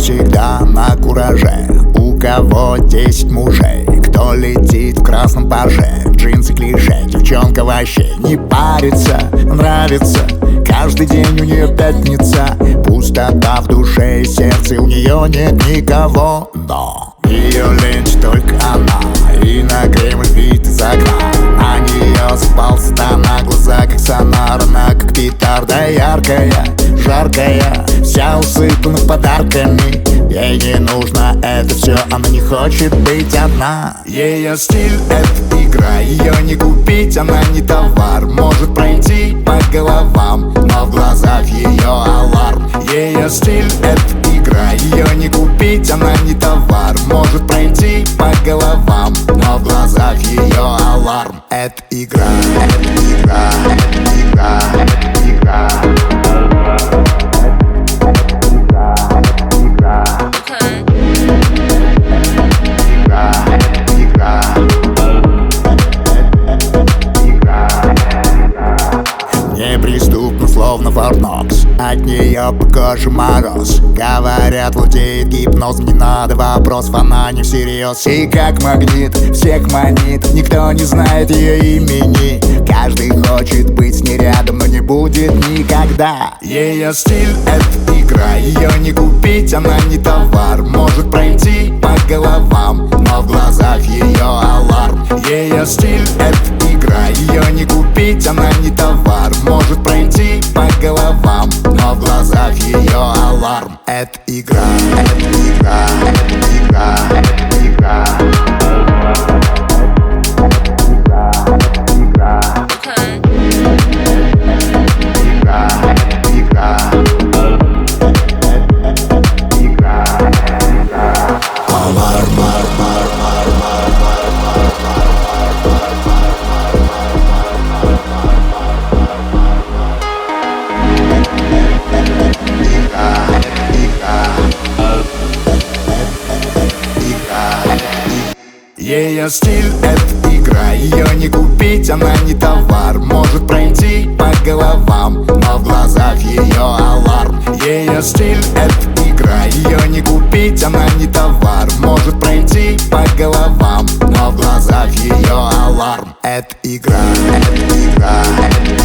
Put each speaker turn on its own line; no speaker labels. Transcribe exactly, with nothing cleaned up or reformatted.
всегда на кураже, у кого десять мужей, кто летит в красном паже, джинсы клише, девчонка вообще не парится, нравится. Каждый день у нее пятница, пустота в душе и сердце, у нее нет никого, но ее ленч только она, и на Кремль вид из окна. На нее спался на глаза, как сонар, она как петарда яркая, жаркая, вся усыпана подарками. Ей не нужно это все, она не хочет быть одна. Ее стиль — это игра, ее не купить, она не товар. Может пройти по головам, но в глазах ее аларм. Ее стиль — это игра, ее не купить, она не товар. Может пройти по головам, но в глазах ее аларм. Это игра, это игра, это игра, это игра. Неприступно, словно Форнокс, от нее по коже мороз. Говорят, лутеет гипноз, не надо вопросов, она не всерьез. И как магнит всех манит, никто не знает ее имени. Каждый хочет быть с ней рядом, но не будет никогда. Ее стиль — это игра, ее не купить, она не товар. Может пройти по головам, но в глазах ее аларм. Ее стиль — это игра, ее не купить, она не товар. Может пройти по головам, но в глазах ее аларм. Это игра, это игра, это игра, это игра. Ее стиль — это игра, ее не купить, она не товар. Может пройти по головам, но в глазах ее аларм. Ее стиль — это игра, ее не купить, она не товар. Может пройти по головам, но в глазах ее аларм. Это игра, это игра, это